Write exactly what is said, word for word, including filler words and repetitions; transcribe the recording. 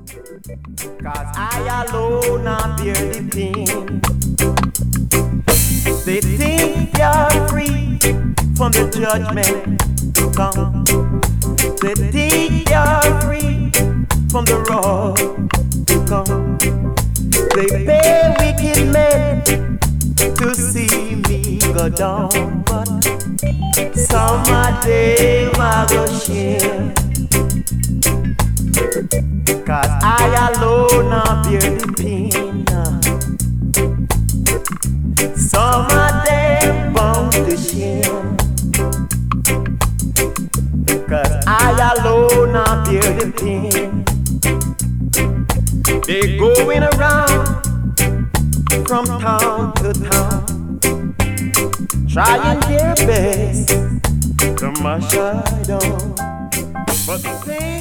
Cause I alone am bear the pain. They think you're free from the judgment to come. They think you're free from the wrong to come. They pay wicked men to see me go down, but some a day I go share. Cause I alone I bear the pain. Some of them bound to shame. Cause I alone I bear the pain. They going around from town to town, trying their best to mash I down, but they